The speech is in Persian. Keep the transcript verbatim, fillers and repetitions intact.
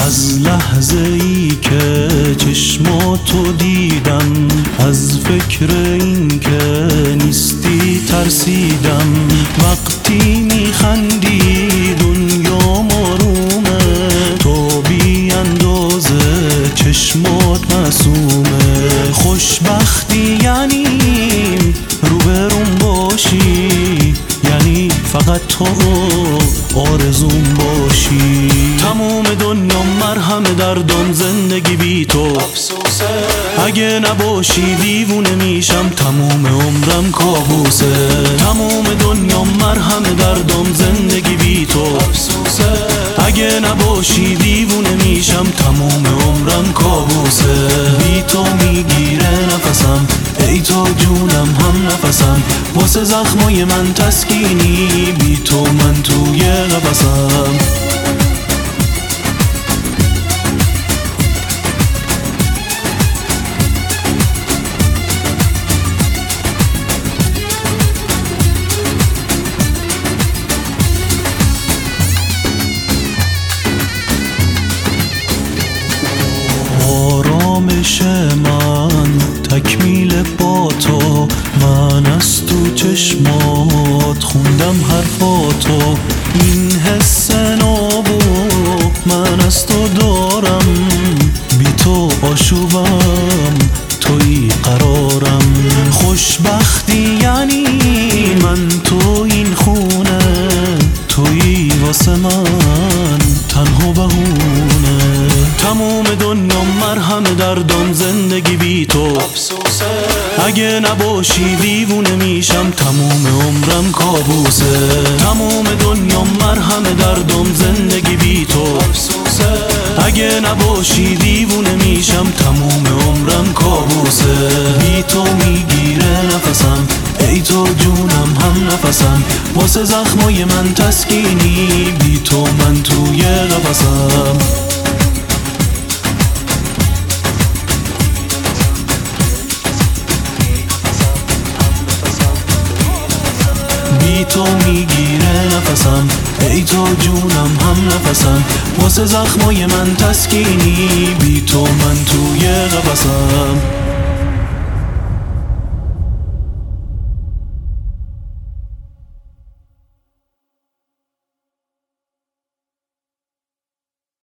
از لحظه ای که چشماتو دیدم، از فکر این که نیستی ترسیدم. وقتی میخندی دنیا آرومه، تو بی اندازه چشمات معصومه. خوشبختی یعنی روبروم باشی، یعنی فقط تو آرزوم باشی. تموم دنیا مرهم دردم، زندگی بی تو افسوسه. اگه نباشی دیوونه میشم، تموم عمرم کابوسه. تموم دنیا مرهم دردم، زندگی بی تو افسوسه. اگه نباشی دیوونه میشم، تموم عمرم کابوسه. بی تو میگیره نفسم، ای تو جونم هم نفسم. واسه زخمای من تسکینی، بی تو من توی قفسم. آرامش من تکمیل با تو، من از تو چشمات خوندم حرفاتو. این حس نابو من از تو دارم، بی تو آشوبم، توی قرارم. خوشبختی یعنی من تو این خونه، توی واسه من تنها بهونه. تموم دنیا مرهم دردم، زندگی بی تو افسوسه. اگه نباشی دیوونه میشم، تموم عمرم کابوسه. تموم دنیا مرهم دردم، زندگی بی تو افسوسه. اگه نباشی دیوونه میشم، تموم عمرم کابوسه. بی تو میگیره نفسم، ای تو جونم هم نفسم. واسه زخمای من تسکینی، بی تو من توی قفسم. بی تو میگیره نفسم، ای تو جونم هم نفسم. واسه زخمای من تسکینی، بی تو من توی قفسم.